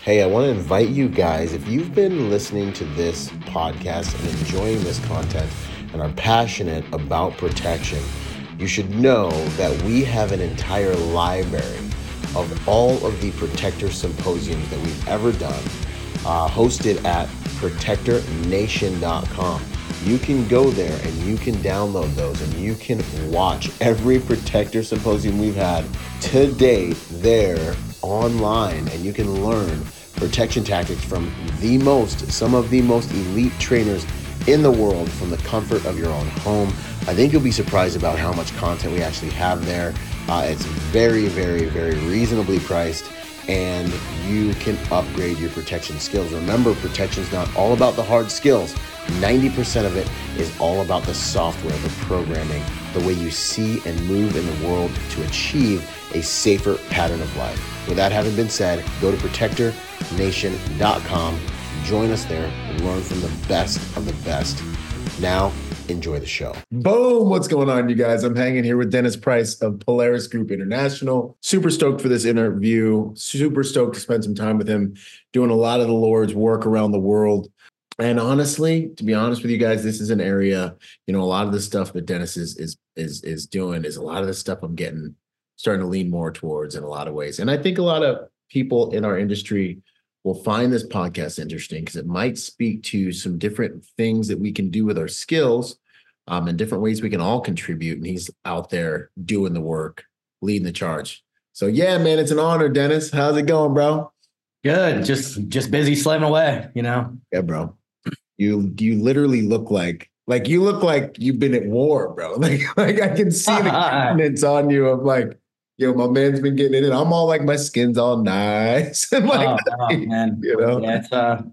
Hey, I want to invite you guys, if you've been listening to this podcast and enjoying this content and are passionate about protection, you should know that we have an entire library of all of the Protector Symposiums that we've ever done, hosted at protectornation.com. You can go there and you can download those and you can watch every Protector Symposium we've had to date there online, and you can learn protection tactics from some of the most elite trainers in the world from the comfort of your own home. I think you'll be surprised about how much content we actually have there. It's very, very, very reasonably priced, and you can upgrade your protection skills. Remember, protection is not all about the hard skills. 90% of it is all about the software, the programming, the way you see and move in the world to achieve a safer pattern of life. With that having been said, go to protectornation.com, join us there, and learn from the best of the best. Now, enjoy the show. Boom! What's going on, you guys? I'm hanging here with Dennis Price of Polaris Group International. Super stoked for this interview. Super stoked to spend some time with him, doing a lot of the Lord's work around the world. And honestly, to be honest with you guys, this is an area, a lot of the stuff that Dennis is doing is a lot of the stuff I'm starting to lean more towards in a lot of ways. And I think a lot of people in our industry will find this podcast interesting because it might speak to some different things that we can do with our skills, and different ways we can all contribute. And he's out there doing the work, leading the charge. So yeah, man, it's an honor, Dennis. How's it going, bro? Good. Just busy slaving away, Yeah, bro. You literally look like you've been at war, bro. Like I can see the confidence on you of like, my man's been getting it. I'm all like, my skin's all nice. And like, man. Yeah,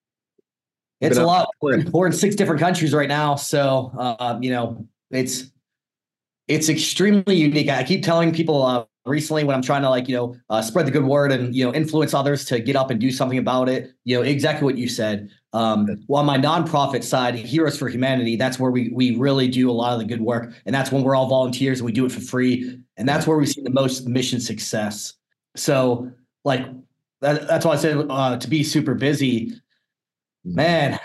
it's a lot. We're in 6 different countries right now. So, it's extremely unique. I keep telling people recently when I'm trying to spread the good word and, influence others to get up and do something about it, exactly what you said. Well, on my nonprofit side, Heroes for Humanity, that's where we really do a lot of the good work. And that's when we're all volunteers and we do it for free. And that's where we see the most mission success. So that's why I said to be super busy, man,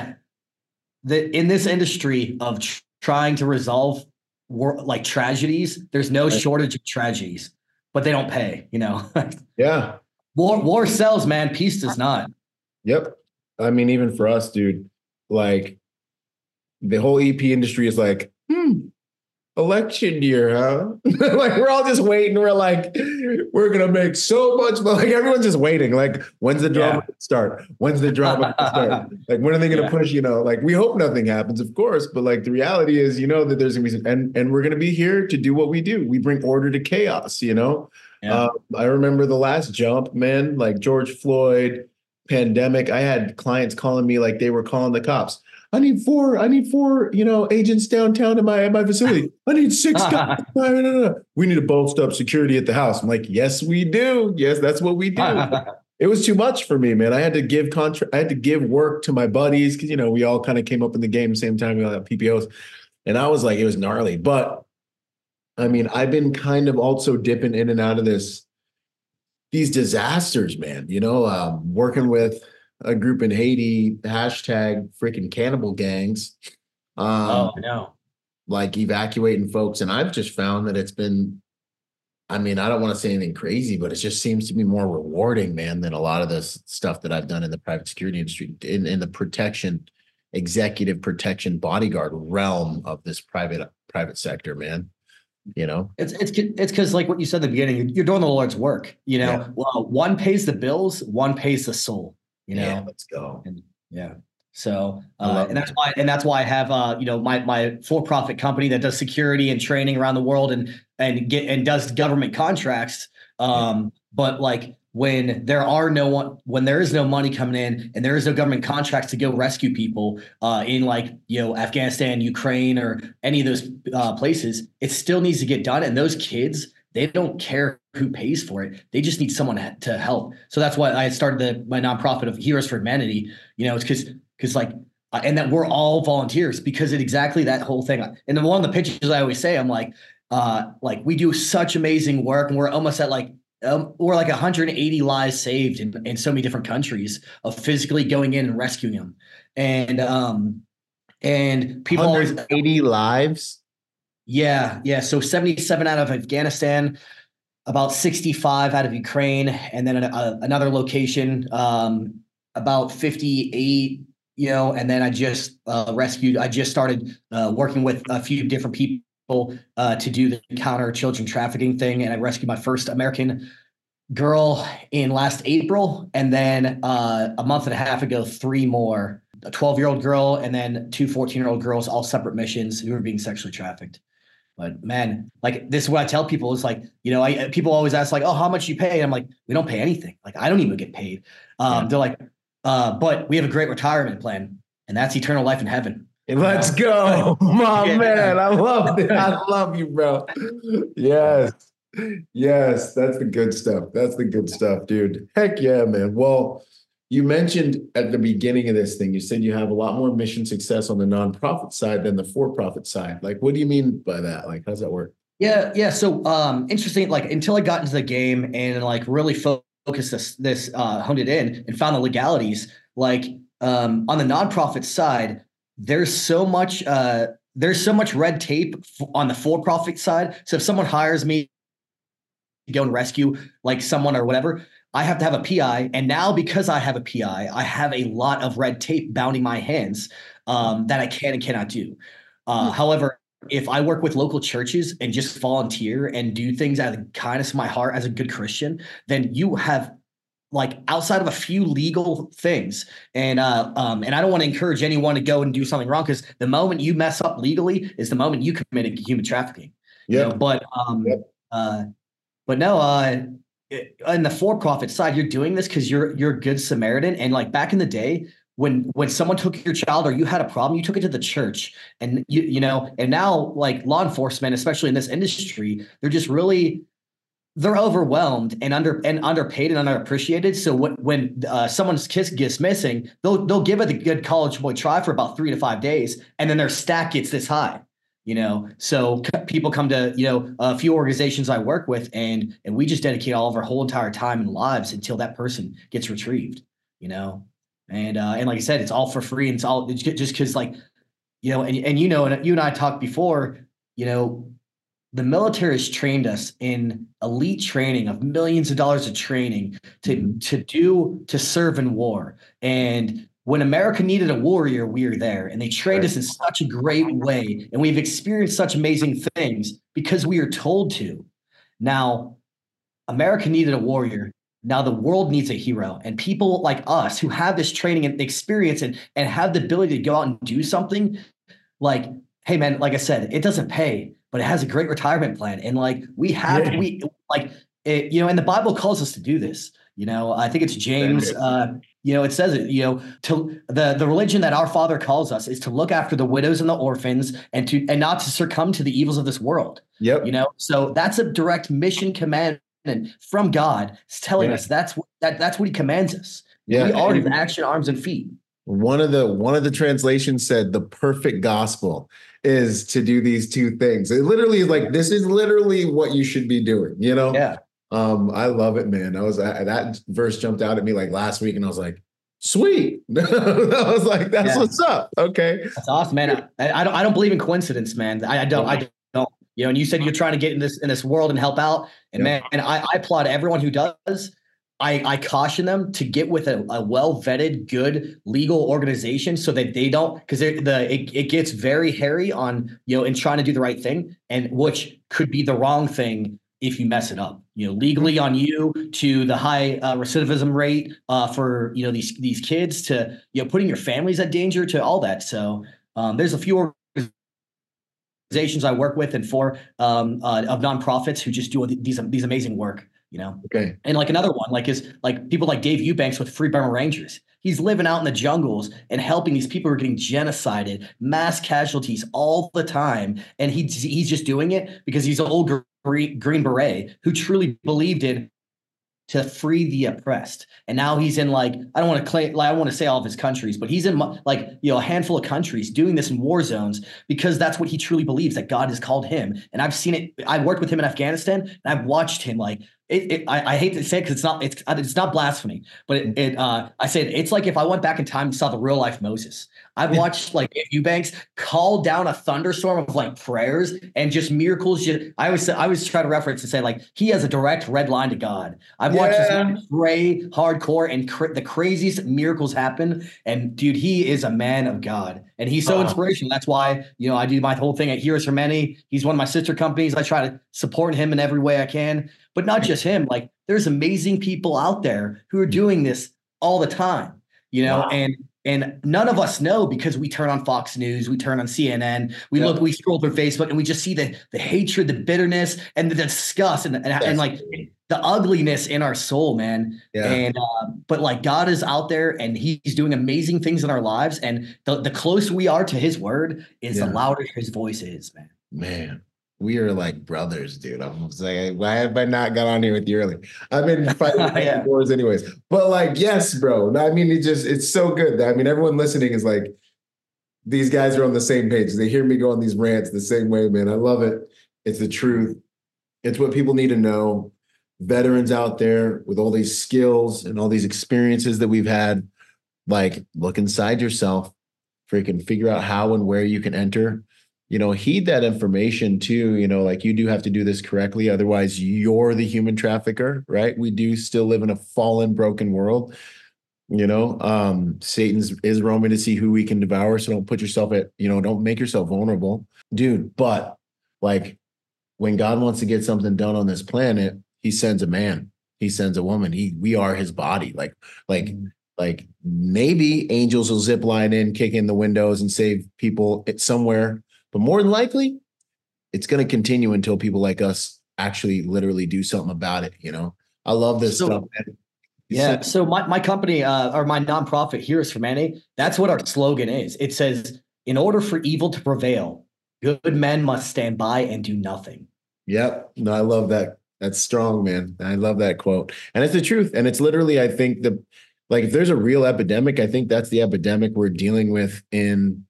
in this industry of trying to resolve tragedies, there's no shortage of tragedies, but they don't pay, Yeah. War sells, man. Peace does not. Yep. I mean, even for us, dude, like the whole EP industry is like, election year, huh? Like we're all just waiting. We're like, we're going to make so much money. Like everyone's just waiting. Like, when's the drama start? When's the drama start? Like, when are they going to push, like, we hope nothing happens, of course. But like, the reality is, that there's going to be and we're going to be here to do what we do. We bring order to chaos, Yeah. I remember the last jump, man, like George Floyd, pandemic. I had clients calling me like they were calling the cops. I need four, agents downtown in my facility. I need 6 guys. No. We need to bolster up security at the house. I'm like, yes, we do. Yes, that's what we do. It was too much for me, man. I had to give work to my buddies because, we all kind of came up in the game same time. We all have PPOs. And I was like, it was gnarly. But I mean, I've been kind of also dipping in and out of these disasters, man, working with a group in Haiti, hashtag freaking cannibal gangs. No. Like evacuating folks. And I've just found that it's been, I don't want to say anything crazy, but it just seems to be more rewarding, man, than a lot of this stuff that I've done in the private security industry, in the executive protection bodyguard realm of this private sector, man. It's because like what you said at the beginning, you're doing the Lord's work, Well, one pays the bills, one pays the soul, Yeah, let's go. So and that's why I have my for-profit company that does security and training around the world and does government contracts. But like when there is no money coming in and there is no government contracts to go rescue people in Afghanistan, Ukraine, or any of those places, it still needs to get done. And those kids, they don't care who pays for it. They just need someone to help. So that's why I started my nonprofit of Heroes for Humanity. It's because and that we're all volunteers because of exactly that whole thing. And then one of the pitches I always say, I'm like we do such amazing work and we're almost at or like 180 lives saved in so many different countries of physically going in and rescuing them. And people always 180 lives. Yeah. So 77 out of Afghanistan, about 65 out of Ukraine, and then another location, about 58, and then I just I just started working with a few different people to do the counter children trafficking thing. And I rescued my first American girl in last April. And then a month and a half ago, 3 more, a 12-year-old girl, and then 2 14-year-old girls, all separate missions, who were being sexually trafficked. But man, like, this is what I tell people is like, people always ask like, oh, how much you pay? And I'm like, we don't pay anything. Like, I don't even get paid. They're like, but we have a great retirement plan, and that's eternal life in heaven. Let's go. My man. I love that. I love you, bro. Yes. Yes. That's the good stuff. That's the good stuff, dude. Heck yeah, man. Well, you mentioned at the beginning of this thing, you said you have a lot more mission success on the nonprofit side than the for-profit side. Like, what do you mean by that? Like, how does that work? Yeah. So, interesting. Like, until I got into the game and like really focused this honed it in and found the legalities, like, on the nonprofit side, there's so much red tape on the for-profit side. So if someone hires me to go and rescue like someone or whatever, I have to have a PI. And now because I have a PI, I have a lot of red tape bounding my hands that I can and cannot do. However, if I work with local churches and just volunteer and do things out of the kindness of my heart as a good Christian, then you have, like, outside of a few legal things. And I don't want to encourage anyone to go and do something wrong, because the moment you mess up legally is the moment you committed human trafficking. Yeah. But no, on the for-profit side, you're doing this because you're a good Samaritan. And like back in the day, when someone took your child or you had a problem, you took it to the church. And and now, like, law enforcement, especially in this industry, they're overwhelmed and underpaid and underappreciated. So when someone's kid gets missing, they'll give it a good college boy try for about 3 to 5 days, and then their stack gets this high. So people come to, a few organizations I work with, and we just dedicate all of our whole entire time and lives until that person gets retrieved, and like I said, it's all for free. And it's just because, like, and you and I talked before, the military has trained us in elite training of millions of dollars of training to serve in war. And when America needed a warrior, we were there, and they trained us in such a great way. And we've experienced such amazing things because we are told to. Now, America needed a warrior. Now the world needs a hero, and people like us who have this training and experience and have the ability to go out and do something, like, hey man, like I said, it doesn't pay, but it has a great retirement plan. And like, and the Bible calls us to do this. I think it's James, it says it, to the religion that our Father calls us is to look after the widows and the orphans, and not to succumb to the evils of this world. Yep. So that's a direct mission command from God. It's telling us that's what he commands us. Yeah. We are his action arms and feet. One of the translations said the perfect gospel is to do these two things. It literally is like, this is literally what you should be doing, Yeah. I love it, man. That verse jumped out at me like last week, and I was like, sweet. I was like, that's what's up. Okay. That's awesome, man. I don't believe in coincidence, man. I don't. And you said you're trying to get in this world and help out. And man, I applaud everyone who does. I caution them to get with a well-vetted, good legal organization, so that they don't, because it gets very hairy on, in trying to do the right thing, and which could be the wrong thing if you mess it up, legally on you, to the high recidivism rate for, these kids, to, putting your families at danger, to all that. So there's a few organizations I work with and for of nonprofits who just do these amazing work. Okay. And like another one, is people like Dave Eubanks with Free Burma Rangers. He's living out in the jungles and helping these people who are getting genocided, mass casualties all the time. And he's just doing it because he's an old Green Beret who truly believed in to free the oppressed. And now he's in, I don't want to say all of his countries, but he's in a handful of countries doing this in war zones, because that's what he truly believes, that God has called him. And I've seen it. I worked with him in Afghanistan, and I've watched him I hate to say it because it's not blasphemy, but I said it's like if I went back in time and saw the real life Moses. I've watched like Eubanks call down a thunderstorm of like prayers and just miracles. I always try to reference and say like he has a direct red line to God. I've watched this man pray hardcore and the craziest miracles happen. And dude, he is a man of God and he's so inspirational. That's why, I do my whole thing at Heroes for Many. He's one of my sister companies. I try to support him in every way I can, but not just him. Like there's amazing people out there who are doing this all the time, and none of us know because we turn on Fox News, we turn on CNN, we scroll through Facebook, and we just see the hatred, the bitterness, and the disgust, and like the ugliness in our soul, man. Yeah. And but like God is out there, and He's doing amazing things in our lives, and the closer we are to His word, is the louder His voice is, man. Man. We are like brothers, dude. I'm like, why have I not got on here with you early? I've been fighting wars anyways. But like, yes, bro. I mean, it's so good. I mean, everyone listening is like, these guys are on the same page. They hear me go on these rants the same way, man. I love it. It's the truth. It's what people need to know. Veterans out there with all these skills and all these experiences that we've had, like, look inside yourself, freaking figure out how and where you can enter. Heed that information too, like you do have to do this correctly. Otherwise you're the human trafficker, right? We do still live in a fallen, broken world. Satan's is roaming to see who we can devour. So don't put yourself don't make yourself vulnerable, dude. But like when God wants to get something done on this planet, He sends a man, He sends a woman. We are His body. Like maybe angels will zip line in, kick in the windows and save people somewhere. But more than likely, it's going to continue until people like us actually literally do something about it. I love this stuff. Yeah. So my company or my nonprofit, Heroes for Many, that's what our slogan is. It says, in order for evil to prevail, good men must stand by and do nothing. Yep. No, I love that. That's strong, man. I love that quote. And it's the truth. And it's literally, I think if there's a real epidemic, I think that's the epidemic we're dealing with in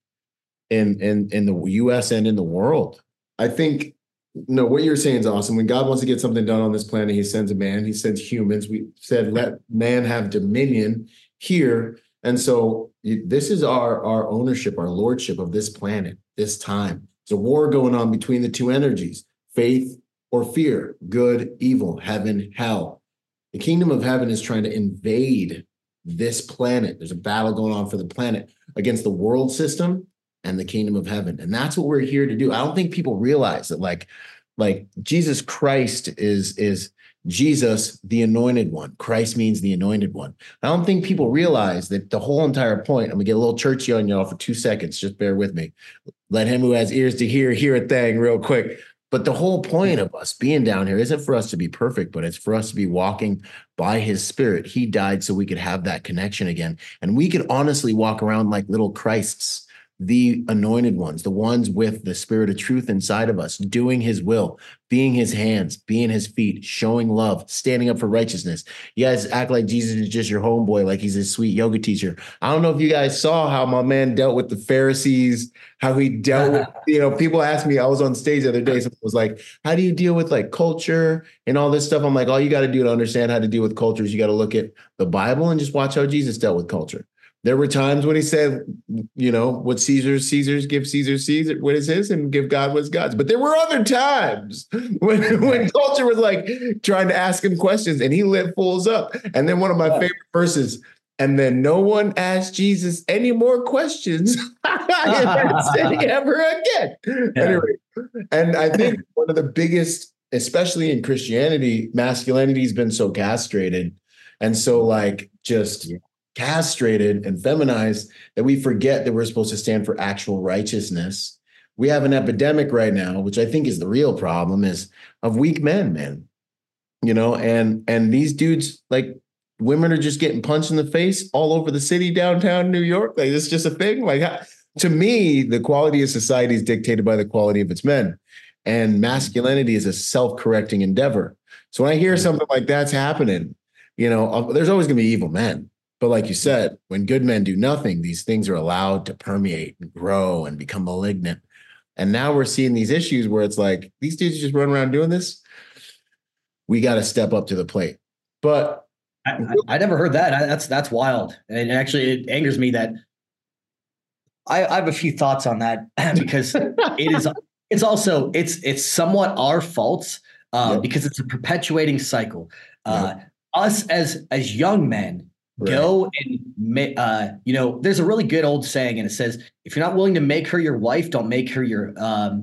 the US and in the world. I think, what you're saying is awesome. When God wants to get something done on this planet, He sends a man, He sends humans. We said, let man have dominion here. And so this is our ownership, our lordship of this planet, this time. There's a war going on between the two energies, faith or fear, good, evil, heaven, hell. The kingdom of heaven is trying to invade this planet. There's a battle going on for the planet against the world system and the kingdom of heaven. And that's what we're here to do. I don't think people realize that like Jesus Christ is Jesus, the anointed one. Christ means the anointed one. I don't think people realize that the whole entire point, I'm gonna get a little churchy on y'all for 2 seconds. Just bear with me. Let him who has ears to hear a thing real quick. But the whole point of us being down here isn't for us to be perfect, but it's for us to be walking by His Spirit. He died so we could have that connection again. And we could honestly walk around like little Christs, the anointed ones, the ones with the Spirit of truth inside of us, doing His will, being His hands, being His feet, showing love, standing up for righteousness. You guys act like Jesus is just your homeboy, like He's a sweet yoga teacher. I don't know if you guys saw how my man dealt with the Pharisees, how he dealt with, people asked me, I was on stage the other day, someone was like, how do you deal with like culture and all this stuff? I'm like, all you got to do to understand how to deal with culture is you got to look at the Bible and just watch how Jesus dealt with culture. There were times when He said, what Caesar's, give Caesar what is his and give God what's God's. But there were other times when culture was like trying to ask Him questions and He lit fools up. And then one of my favorite verses, and then no one asked Jesus any more questions ever again. Yeah. Anyway, and I think one of the biggest, especially in Christianity, masculinity has been so castrated and so castrated and feminized that we forget that we're supposed to stand for actual righteousness. We have an epidemic right now, which I think is the real problem, is of weak men, man. And these dudes, like, women are just getting punched in the face all over the city, downtown New York. Like, it's just a thing. Like, to me, the quality of society is dictated by the quality of its men, and masculinity is a self-correcting endeavor. So when I hear something like that's happening, there's always going to be evil men. But like you said, when good men do nothing, these things are allowed to permeate and grow and become malignant. And now we're seeing these issues where it's like, these dudes just run around doing this. we got to step up to the plate. But I never heard that. That's wild. And actually, it angers me that I have a few thoughts on that because it's somewhat our fault because it's a perpetuating cycle. Us as young men go and there's a really good old saying, and it says, if you're not willing to make her your wife, don't make her your a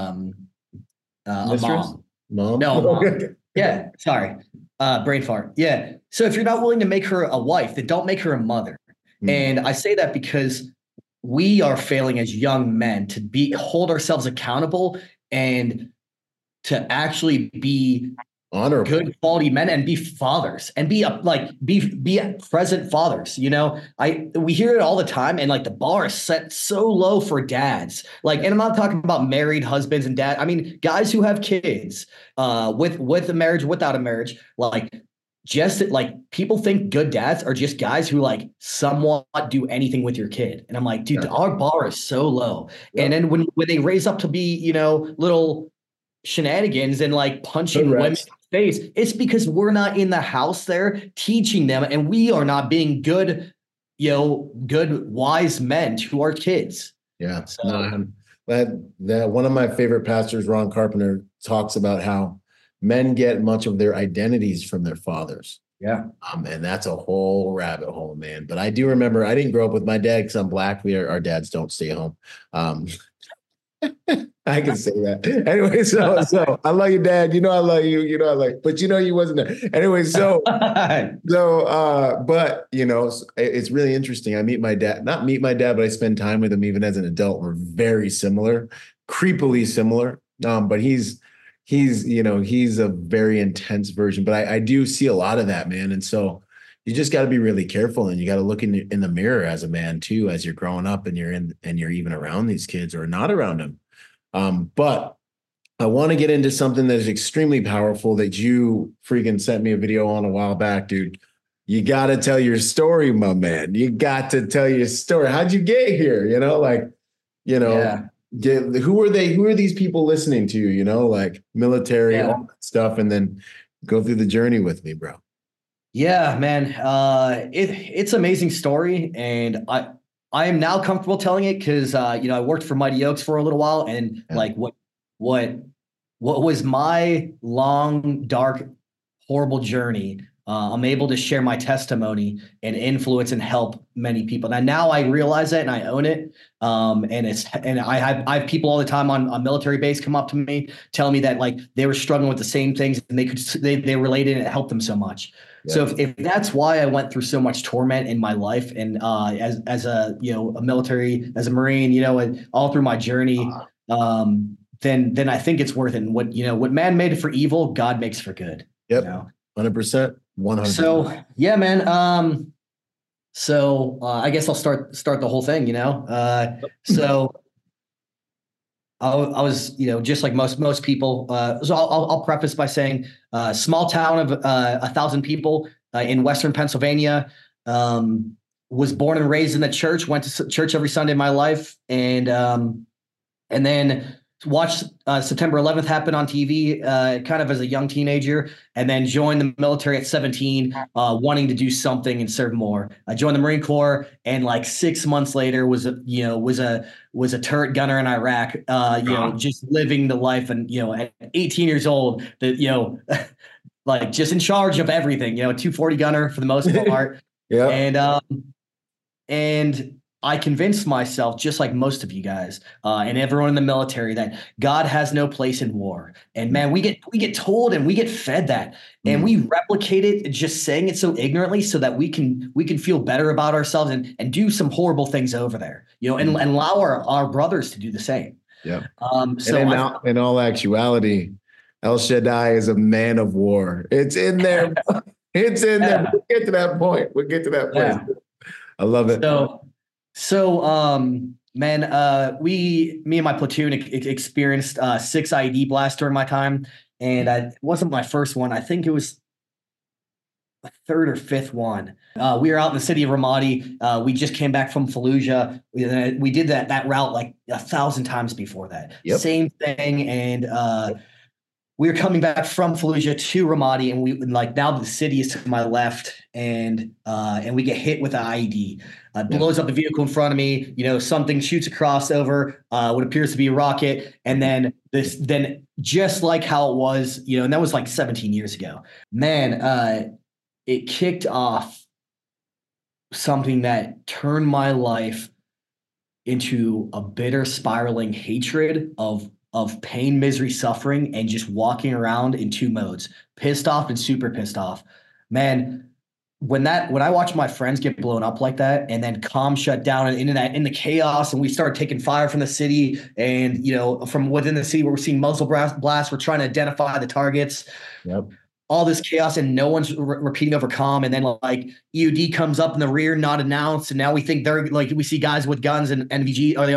mom. No, mom. Yeah, sorry. Brain fart. Yeah. So if you're not willing to make her a wife, then don't make her a mother. And I say that because we are failing as young men to hold ourselves accountable and to actually be honorable, good quality men and be fathers and be present fathers. We hear it all the time, and like the bar is set so low for dads. And I'm not talking about married husbands and dad. I mean, guys who have kids with a marriage, without a marriage, just people think good dads are just guys who somewhat do anything with your kid. And I'm like, dude, our bar is so low. And then when they raise up to be, little shenanigans and punching women in the face, it's because we're not in the house there teaching them, and we are not being good, good, wise men to our kids. Yeah. So. That one of my favorite pastors, Ron Carpenter, talks about how men get much of their identities from their fathers. Yeah. And that's a whole rabbit hole, man. But I do remember, I didn't grow up with my dad because I'm Black. Our dads don't stay home. I can say that. Anyway, so I love you, Dad. I love you. But you wasn't there. Anyway, but it's really interesting. I meet my dad, not meet my dad, but I spend time with him even as an adult. We're very similar, creepily similar. But he's a very intense version. But I do see a lot of that, man. And so you just got to be really careful, and you got to look in the mirror as a man too, as you're growing up and you're even around these kids or not around them. But I want to get into something that is extremely powerful that you freaking sent me a video on a while back, dude. You got to tell your story, my man. You got to tell your story. How'd you get here? Who are they? Who are these people listening to you? Military, all that stuff, and then go through the journey with me, bro. Yeah, man. It's an amazing story, and I am now comfortable telling it because I worked for Mighty Oaks for a little while, and what was my long, dark, horrible journy. I'm able to share my testimony and influence and help many people. Now I realize that and I own it. And I have people all the time on military base come up to me, telling me that they were struggling with the same things and they related and it helped them so much. Yeah. So if that's why I went through so much torment in my life, and as a military, as a Marine, and all through my journey, then I think it's worth it. And what man made for evil, God makes for good. Yep. 100%. 100%. So yeah, man. I guess I'll start the whole thing. So I was, just like most people. So I'll preface by saying, small town of 1,000 people in Western Pennsylvania. Was born and raised in the church. Went to church every Sunday of my life, and then watched September 11th happen on TV, kind of as a young teenager, and then joined the military at 17, wanting to do something and serve more. I joined the Marine Corps, and 6 months later was a turret gunner in Iraq. Just living the life, and at 18 years old, just in charge of everything. 240 gunner for the most part. Yeah, and I convinced myself, just like most of you guys and everyone in the military, that God has no place in war. And man, we get told and we get fed that, and we replicate it, just saying it so ignorantly, so that we can feel better about ourselves and do some horrible things over there, and allow our brothers to do the same. Yeah. So in all actuality, El Shaddai is a man of war. It's in there. It's in there. We'll get to that point. Yeah. I love it. So, man, me and my platoon experienced 6 IED blasts during my time, and it wasn't my first one. I think it was the 3rd or 5th one. We were out in the city of Ramadi. We just came back from Fallujah. We did that route 1,000 times before that. Yep. Same thing, and we were coming back from Fallujah to Ramadi, and like now the city is to my left, and we get hit with an IED. Blows up the vehicle in front of me. Something shoots across over what appears to be a rocket, and then just like how it was, and that was like 17 years ago. Man, it kicked off something that turned my life into a bitter spiraling hatred of pain, misery, suffering, and just walking around in two modes, pissed off and super pissed off. Man, when I watched my friends get blown up like that, and then comm shut down and in the chaos, and we started taking fire from the city, and from within the city where we're seeing muzzle blasts, we're trying to identify the targets. Yep. All this chaos, and no one's repeating over comm, and then like EOD comes up in the rear, not announced, and now we think they're like, we see guys with guns and NVG, or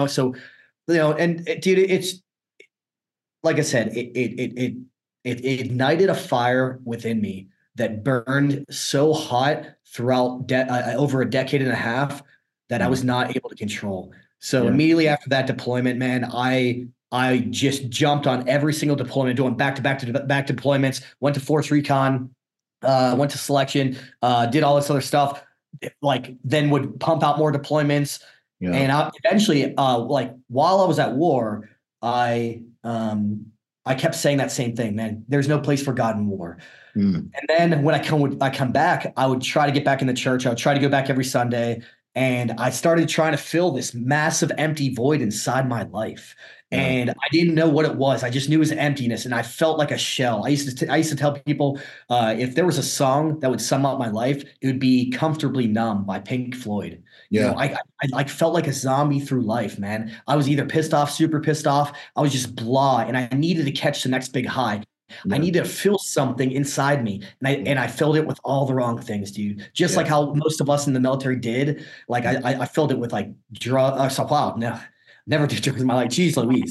dude, it's like I said, it ignited a fire within me that burned so hot throughout over a decade and a half that I was not able to control. So immediately after that deployment, man, I just jumped on every single deployment, doing back deployments, went to Force Recon, went to selection, did all this other stuff, like then would pump out more deployments. Yeah. And eventually, like while I was at war, I kept saying that same thing, man, there's no place for God in war. And then when I come back, I would try to get back in the church. I would try to go back every Sunday. And I started trying to fill this massive empty void inside my life. And I didn't know what it was. I just knew it was emptiness, and I felt like a shell. I used to tell people, if there was a song that would sum up my life, it would be "Comfortably Numb" by Pink Floyd. Yeah, I felt like a zombie through life, man. I was either pissed off, super pissed off. I was just blah, and I needed to catch the next big high. Yeah. I needed to feel something inside me, and I filled it with all the wrong things, dude. Just like how most of us in the military did. Like I filled it with like drugs. Wow, no. Never did drugs in my life. Jeez Louise.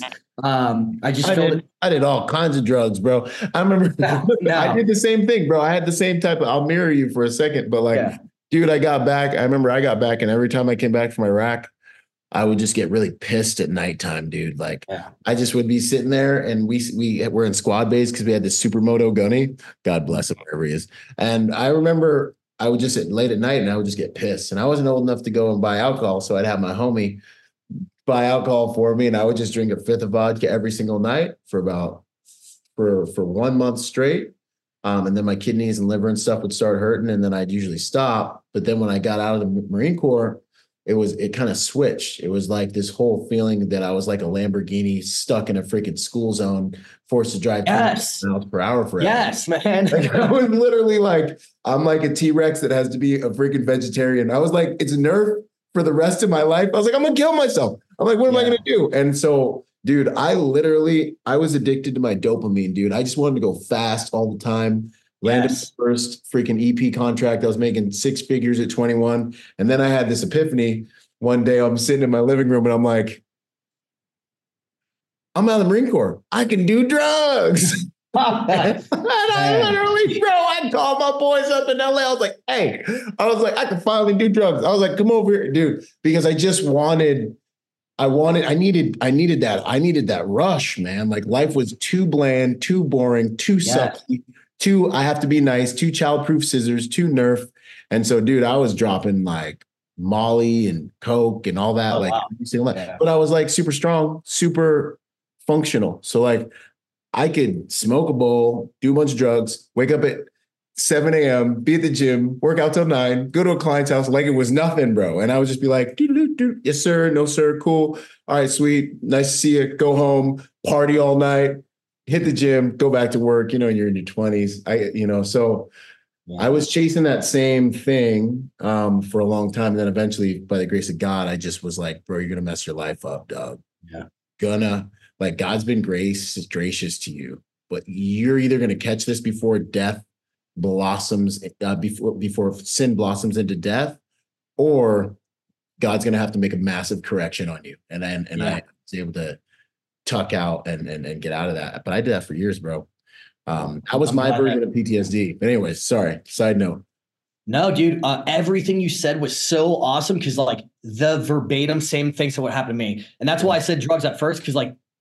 I did all kinds of drugs, bro. I remember I did the same thing, bro. I had the same type of, I'll mirror you for a second, but like, dude, I got back. I remember I got back, and every time I came back from Iraq, I would just get really pissed at nighttime, dude. Like I just would be sitting there, and we were in squad base because we had this Supermoto gunny. God bless him, wherever he is. And I remember I would just sit late at night, and I would just get pissed. And I wasn't old enough to go and buy alcohol, so I'd have my homie buy alcohol for me, and I would just drink a fifth of vodka every single night for 1 month straight. And then my kidneys and liver and stuff would start hurting, and then I'd usually stop. But then when I got out of the Marine Corps, it kind of switched. It was like this whole feeling that I was like a Lamborghini stuck in a freaking school zone, forced to drive 20 miles per hour forever. Yes, man. Like, I was literally like, I'm like a T-Rex that has to be a freaking vegetarian. I was like, it's a nerve for the rest of my life. I was like, I'm gonna kill myself. I'm like, what am I gonna do? And so, dude, I was addicted to my dopamine, dude. I just wanted to go fast all the time. Landed the first freaking EP contract. I was making 6 figures at 21. And then I had this epiphany. One day I'm sitting in my living room, and I'm like, I'm out of the Marine Corps. I can do drugs. And I literally, bro, I called my boys up in LA. I was like, hey, I can finally do drugs. I was like, come over here, dude, because I just I needed that rush, man. Like life was too bland, too boring, too sucky, too, I have to be nice, too childproof scissors, too Nerf. And so, dude, I was dropping like Molly and Coke and all that, but I was like super strong, super functional. So like I could smoke a bowl, do a bunch of drugs, wake up at 7 a.m., be at the gym, work out till 9, go to a client's house like it was nothing, bro. And I would just be like, yes, sir. No, sir. Cool. All right, sweet. Nice to see you. Go home, party all night, hit the gym, go back to work. You're in your 20s. So I was chasing that same thing for a long time. And then eventually, by the grace of God, I just was like, bro, you're going to mess your life up, dog. Yeah. God's been gracious to you, but you're either going to catch this before death blossoms, before sin blossoms into death, or God's going to have to make a massive correction on you. And I was able to tuck out and get out of that. But I did that for years, bro. That was my version of PTSD. But anyways, sorry. Side note. No, dude, everything you said was so awesome because like the verbatim same things that what happened to me. And that's why I said drugs at first, because like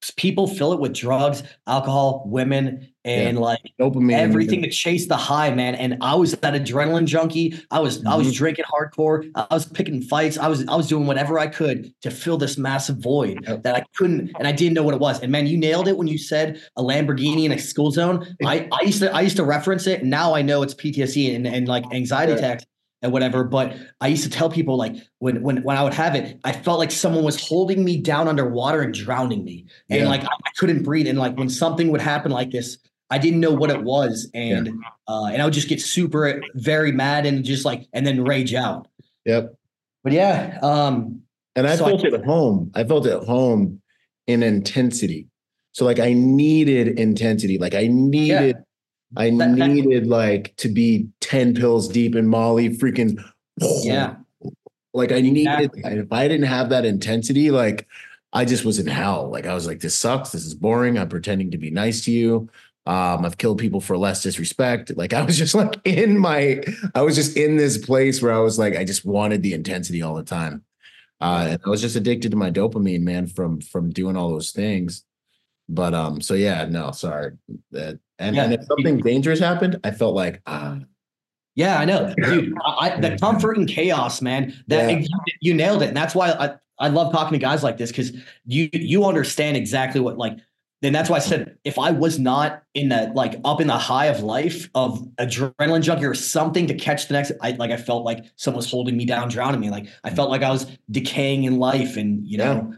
people fill it with drugs, alcohol, women, and like dopamine, everything to chase the high, man. And I was that adrenaline junkie. I was drinking hardcore. I was picking fights. I was doing whatever I could to fill this massive void that I couldn't, and I didn't know what it was. And man, you nailed it when you said a Lamborghini in a school zone. I used to reference it. And now I know it's PTSD and like anxiety attacks and whatever. But I used to tell people, like, when I would have it, I felt like someone was holding me down underwater and drowning me. And like, I couldn't breathe. And like, when something would happen like this, I didn't know what it was. And I would just get very mad and just like, and then rage out. Yep. But yeah. And I felt it at home. I felt it at home in intensity. So like I needed intensity. Like I needed like to be 10 pills deep in Molly freaking. Yeah. Like I needed, if I didn't have that intensity, like I just was in hell. Like I was like, this sucks. This is boring. I'm pretending to be nice to you. I've killed people for less disrespect. Like I was just like in this place where I was like, I just wanted the intensity all the time. And I was just addicted to my dopamine, man, from doing all those things. But so yeah, no, sorry. And if something dangerous happened, I felt like yeah, I know, dude. The comfort and chaos, man. You nailed it, and that's why I love talking to guys like this, because you understand exactly what like. And that's why I said, if I was not in that, like up in the high of life of adrenaline junkie or something to catch the next, I felt like someone was holding me down, drowning me. Like I felt like I was decaying in life, and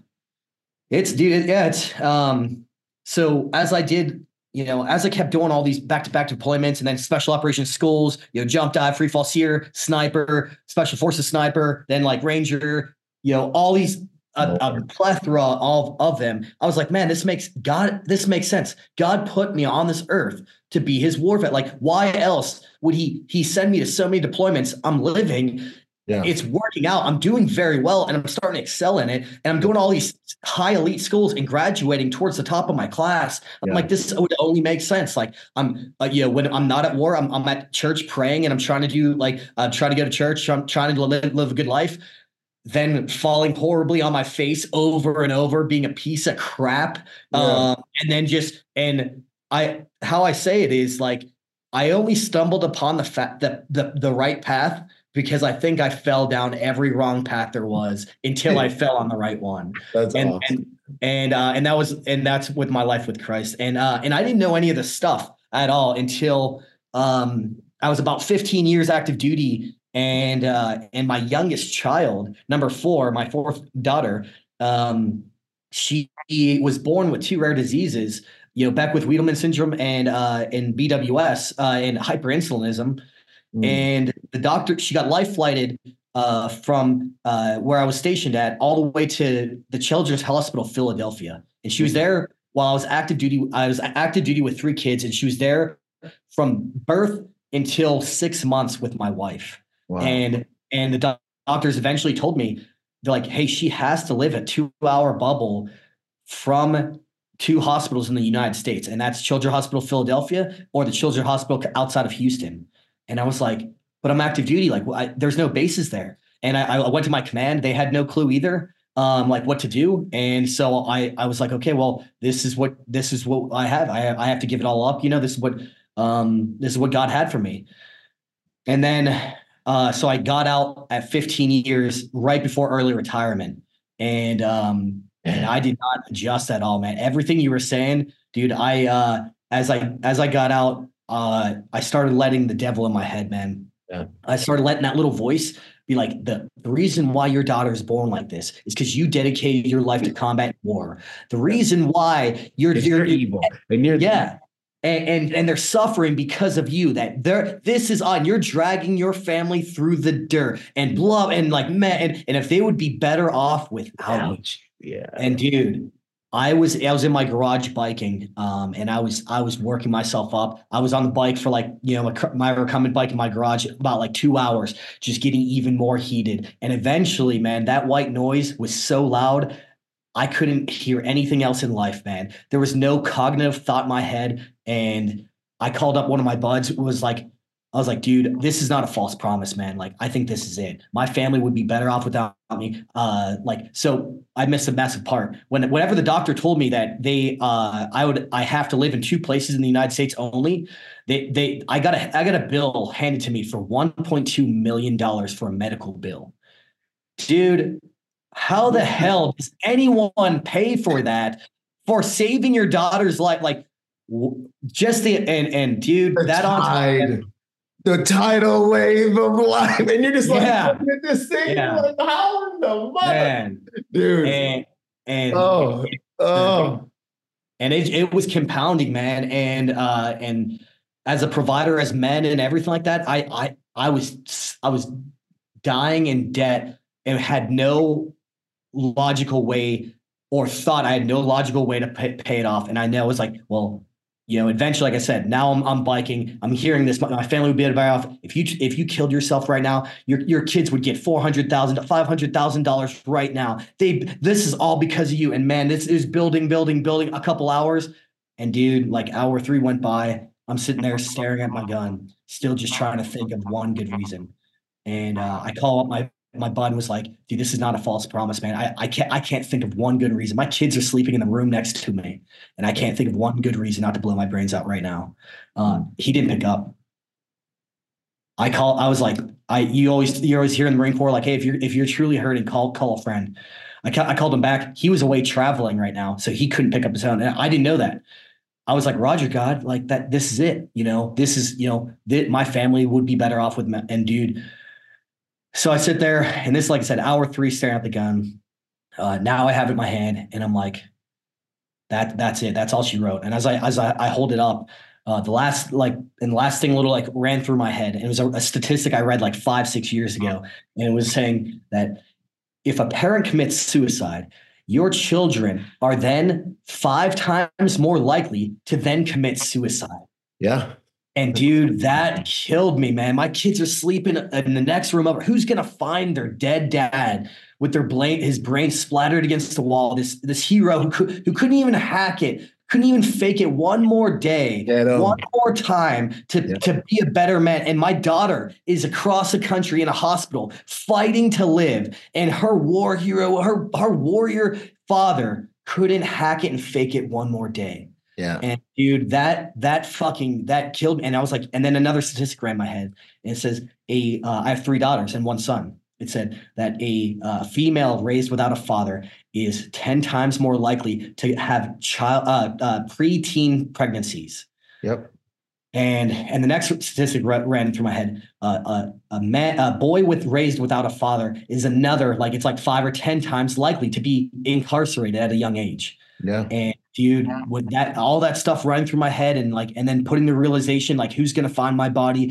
so as I did, as I kept doing all these back-to-back deployments and then special operations schools, jump dive, free fall seer, sniper, special forces sniper, then like ranger, all these a plethora of them. I was like, man, this makes sense. God put me on this earth to be his war vet. Like, why else would he send me to so many deployments? I'm living. Yeah. It's working out. I'm doing very well, and I'm starting to excel in it. And I'm going to all these high elite schools and graduating towards the top of my class. I'm like, this would only make sense. Like I'm, when I'm not at war, I'm at church praying, and I'm trying to do trying to go to church. I'm trying to live a good life. Then falling horribly on my face over and over, being a piece of crap. And then how I say it is like, I only stumbled upon the right path because I think I fell down every wrong path there was until I fell on the right one. That's awesome. And that's with my life with Christ. And I didn't know any of this stuff at all until I was about 15 years active duty. And my youngest child, number 4, my 4th daughter, she was born with 2 rare diseases, Beckwith-Wiedemann syndrome and BWS and hyperinsulinism. And the doctor, she got life flighted from where I was stationed at all the way to the Children's Hospital, Philadelphia. And she was there while I was active duty. I was active duty with 3 kids, and she was there from birth until 6 months with my wife. Wow. And the doctors eventually told me, they're like, hey, she has to live a 2-hour bubble from 2 hospitals in the United States. And that's Children's Hospital Philadelphia or the Children's Hospital outside of Houston. And I was like, but I'm active duty. Like there's no bases there. And I went to my command. They had no clue either, like what to do. And so I was like, okay, well, this is what I have. I have to give it all up. This is what God had for me. And then, so I got out at 15 years right before early retirement. And I did not adjust at all, man. Everything you were saying, dude, as I got out, I started letting the devil in my head, man. Yeah. I started letting that little voice be like, the reason why your daughter is born like this is because you dedicated your life to combat war. The reason why you're evil. And they're suffering because of you. This is on. You're dragging your family through the dirt and blood and like man. And if they would be better off without it. Yeah. And dude, I was in my garage biking, and I was working myself up. I was on the bike for my recumbent bike in my garage about 2 hours, just getting even more heated. And eventually, man, that white noise was so loud, I couldn't hear anything else in life, man. There was no cognitive thought in my head. And I called up one of my buds who was like, I was like, dude, this is not a false promise, man. Like, I think this is it. My family would be better off without me. So I missed a massive part. Whenever the doctor told me that I have to live in 2 places in the United States only, I got a bill handed to me for $1.2 million for a medical bill. Dude, how the hell does anyone pay for that for saving your daughter's life? Like, just dude, that on tide, the tidal wave of life, and you're just like, look at this thing, you're like, how in the mother, dude, and it was compounding, man, and as a provider, as men, and everything like that, I was dying in debt and had no logical way, or thought I had no logical way to pay it off. And I know it was like, well, eventually, like I said, now I'm biking. I'm hearing this. My family would be better off if you killed yourself right now. Your kids would get $400,000 to $500,000 right now. This is all because of you. And man, this is building a couple hours. And dude, like hour 3 went by. I'm sitting there staring at my gun, still just trying to think of one good reason. And I call up my bud and was like, dude, this is not a false promise, man. I can't think of one good reason. My kids are sleeping in the room next to me, and I can't think of one good reason not to blow my brains out right now. He didn't pick up. You always hear in the Marine Corps, like, hey, if you're truly hurting, call a friend. I called him back. He was away traveling right now, so he couldn't pick up his phone. And I didn't know that. I was like, Roger, God, like that, this is it. This is, my family would be better off with me. And dude, so I sit there, and this, like I said, hour 3 staring at the gun. Now I have it in my hand, and I'm like, that's it. That's all she wrote. And as I hold it up, the last thing little like ran through my head. And it was a statistic I read like 5-6 years ago. And it was saying that if a parent commits suicide, your children are then 5 times more likely to then commit suicide. Yeah. And dude, that killed me, man. My kids are sleeping in the next room over. Who's gonna find their dead dad with his brain splattered against the wall? This hero who couldn't even hack it, couldn't even fake it one more day, one more time to be a better man. And my daughter is across the country in a hospital fighting to live, and her war hero, her warrior father couldn't hack it and fake it one more day. Yeah. And dude, that killed me. And I was like, and then another statistic ran in my head. And it says I have 3 daughters and 1 son. It said that a female raised without a father is 10 times more likely to have preteen pregnancies. Yep. And the next statistic ran through my head. A boy raised without a father is another, like, it's like 5 or 10 times likely to be incarcerated at a young age. Yeah. And dude, with all that stuff running through my head, and then putting the realization, like, who's gonna find my body?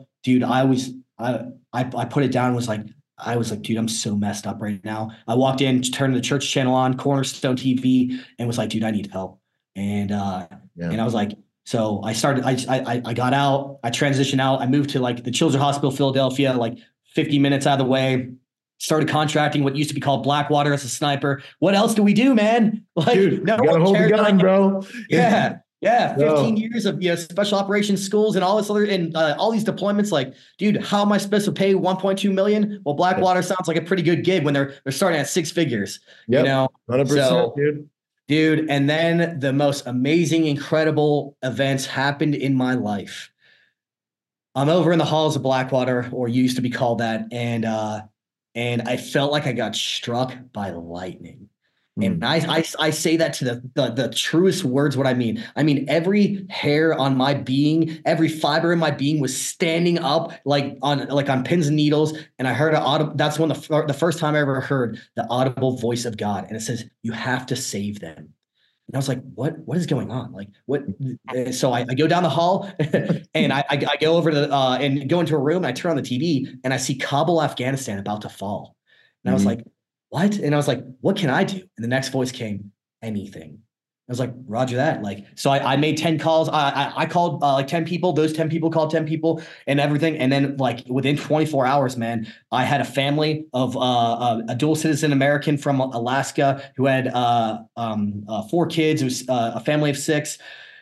I put it down and was like, dude, I'm so messed up right now. I walked in, turned the church channel on, Cornerstone TV, and was like, dude, I need help. And and I was like, so I started. I got out. I transitioned out. I moved to like the Children's Hospital Philadelphia, like 50 minutes out of the way. Started contracting what used to be called Blackwater as a sniper. What else do we do, man? Like, dude, no one hold the gun, bro. Yeah. 15 years of special operations schools and all this other and all these deployments. Like, dude, how am I supposed to pay 1.2 million? Well, Blackwater sounds like a pretty good gig when they're starting at 6 figures. Yep. 100%, dude. And then the most amazing, incredible events happened in my life. I'm over in the halls of Blackwater, or used to be called that, and I felt like I got struck by lightning. And I say that to the truest words, what I mean. I mean, every hair on my being, every fiber in my being was standing up like on pins and needles. And I heard that's when the first time I ever heard the audible voice of God. And it says, you have to save them. And I was like, what is going on? Like, what? So I go down the hall and I go over to and go into a room, and I turn on the TV, and I see Kabul, Afghanistan about to fall. And I was like, what? And I was like, what can I do? And the next voice came, anything. I was like, Roger that. Like, so I made 10 calls. I called like 10 people. Those 10 people called 10 people and everything. And then like within 24 hours, man, I had a family of a dual citizen American from Alaska who had 4 kids. It was a family of 6.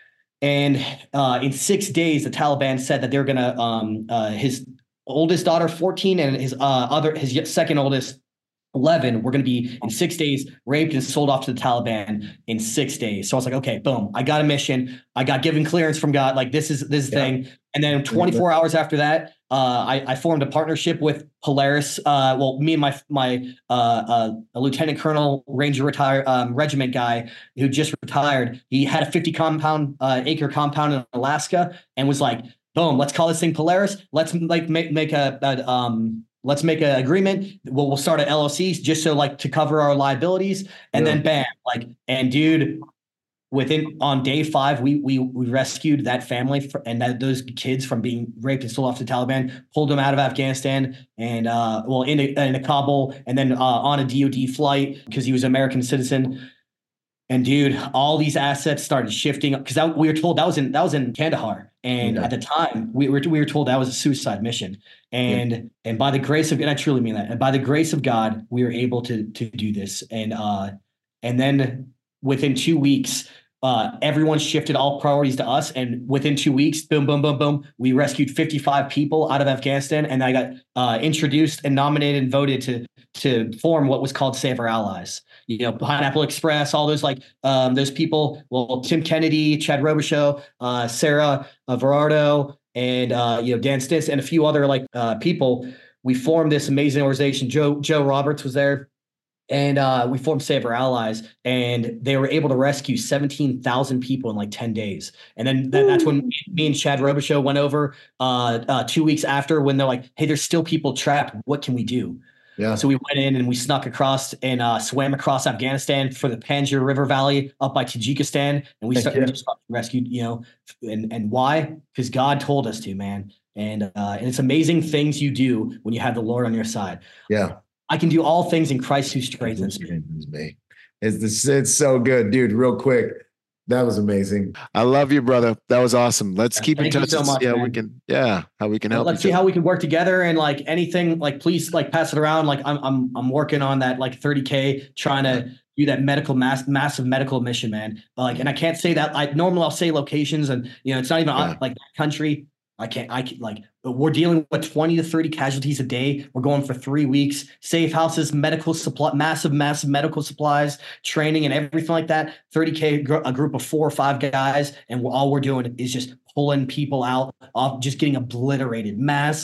And in 6 days, the Taliban said that they're going to, his oldest daughter, 14, and his second oldest, 11, were going to be in 6 days raped and sold off to the Taliban in 6 days. So I was like, okay, boom, I got a mission. I got given clearance from God. Like this thing. And then 24 hours after that, I formed a partnership with Polaris. Me and my a lieutenant colonel Ranger regiment guy who just retired. He had a 50 acre compound in Alaska and was like, boom, let's call this thing Polaris. Let's like make let's make an agreement. We'll start an LLC just so like to cover our liabilities. And then bam, like, and dude, on day 5, we rescued that family and those kids from being raped and sold off to the Taliban, pulled them out of Afghanistan and into Kabul, and then on a DoD flight because he was an American citizen. And dude, all these assets started shifting because we were told that was in Kandahar, and at the time we were told that was a suicide mission. And by the grace of, and I truly mean that, and by the grace of God, we were able to do this. And then within 2 weeks, everyone shifted all priorities to us. And within 2 weeks, boom, boom, boom, boom, we rescued 55 people out of Afghanistan. And I got introduced and nominated and voted to form what was called Save Our Allies. You know, Pineapple Express, all those those people. Well, Tim Kennedy, Chad Robichaux, Sarah Verardo, and Dan Stitz, and a few other people. We formed this amazing organization. Joe Roberts was there. And we formed Save Our Allies, and they were able to rescue 17,000 people in like 10 days. And then that's when me and Chad Robichaux went over 2 weeks after, when they're like, hey, there's still people trapped. What can we do? Yeah. So we went in and we snuck across and swam across Afghanistan for the Panjshir River Valley up by Tajikistan. And we rescued, and why? Because God told us to, man. And it's amazing things you do when you have the Lord on your side. Yeah. I can do all things in Christ who strengthens me. It's so good, dude. Real quick. That was amazing. I love you, brother. That was awesome. Let's keep in touch. So much, how man. we can help. Let's see how we can work together, and like anything, like please like pass it around. Like I'm working on that like 30K, trying to do that massive medical mission, man. And I can't say that. Normally I'll say locations, and it's not even like that country. I can't we're dealing with 20 to 30 casualties a day. We're going for 3 weeks, safe houses, medical supply, massive medical supplies, training and everything like that. 30K, a group of 4 or 5 guys. And all we're doing is just pulling people out off, just getting obliterated,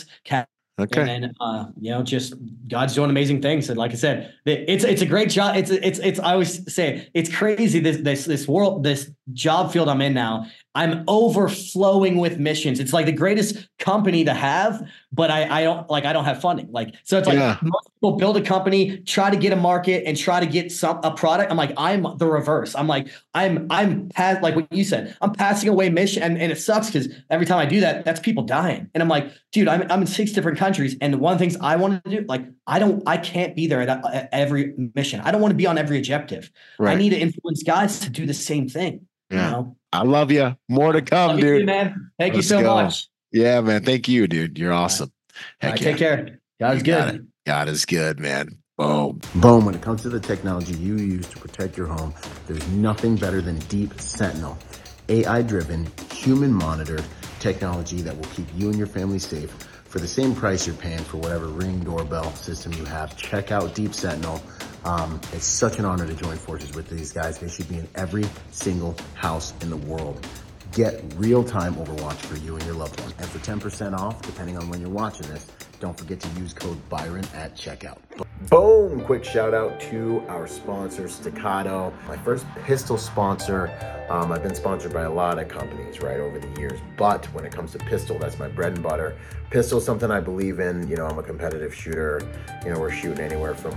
Okay. And then, just God's doing amazing things. And like I said, it's a great job. It's I always say it's crazy. This world, this job field I'm in now, I'm overflowing with missions. It's like the greatest company to have, but I don't have funding. So it's like most people build a company, try to get a market and try to get a product. I'm like, I'm the reverse. I'm like, I'm like what you said, I'm passing away mission. And it sucks because every time I do that, that's people dying. And I'm like, dude, I'm in 6 different countries. And one of the things I want to do, I can't be there at every mission. I don't want to be on every objective. Right. I need to influence guys to do the same thing. Yeah. I love you. More to come, dude. You, man. Thank you so much. Yeah, man. Thank you, dude. You're awesome. Take care. God is good. God is good, man. Boom. Boom. When it comes to the technology you use to protect your home, there's nothing better than Deep Sentinel. AI-driven, human-monitored technology that will keep you and your family safe for the same price you're paying for whatever Ring doorbell system you have. Check out Deep Sentinel. It's such an honor to join forces with these guys. They should be in every single house in the world. Get real-time Overwatch for you and your loved one. And for 10% off, depending on when you're watching this, don't forget to use code Byron at checkout. Boom! Quick shout out to our sponsor, Staccato. My first pistol sponsor. I've been sponsored by a lot of companies, right, over the years. But when it comes to pistol, that's my bread and butter. Pistol is something I believe in. I'm a competitive shooter. We're shooting anywhere from,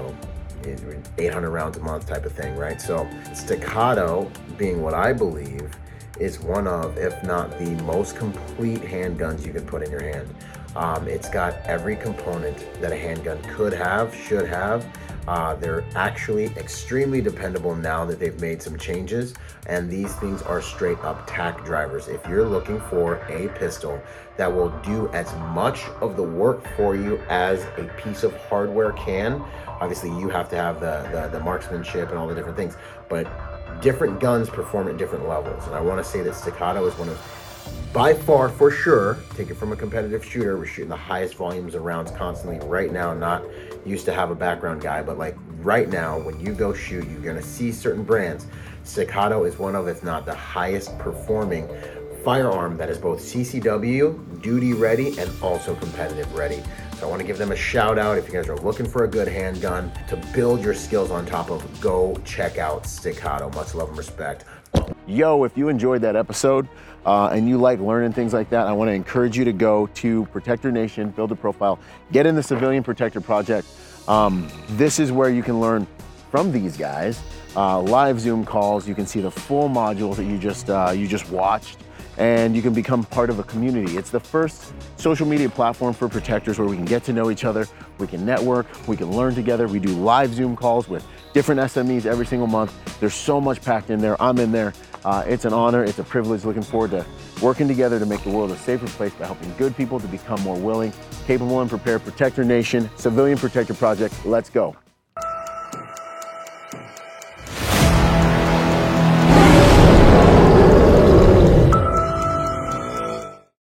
800 rounds a month type of thing, right? So Staccato, being what I believe, is one of, if not the most complete handguns you can put in your hand. It's got every component that a handgun could have, should have. They're actually extremely dependable now that they've made some changes, and these things are straight up tack drivers. If you're looking for a pistol that will do as much of the work for you as a piece of hardware can, obviously you have to have the marksmanship and all the different things, but different guns perform at different levels. And I want to say that Staccato is one of, by far, for sure, take it from a competitive shooter, we're shooting the highest volumes of rounds constantly right now, not used to have a background guy, but like right now, when you go shoot, you're going to see certain brands. Staccato is one of, if not the highest performing firearm that is both CCW, duty ready, and also competitive ready. So I want to give them a shout out. If you guys are looking for a good handgun to build your skills on top of, go check out Staccato. Much love and respect. Yo, if you enjoyed that episode and you like learning things like that, I want to encourage you to go to Protector Nation, build a profile, get in the Civilian Protector Project. This is where you can learn from these guys, live Zoom calls. You can see the full modules that you just watched, and you can become part of a community. It's the first social media platform for protectors where we can get to know each other, we can network, we can learn together. We do live Zoom calls with different SMEs every single month. There's so much packed in there. I'm in there. It's an honor, it's a privilege. Looking forward to working together to make the world a safer place by helping good people to become more willing, capable, and prepared. Protector Nation, Civilian Protector Project, let's go.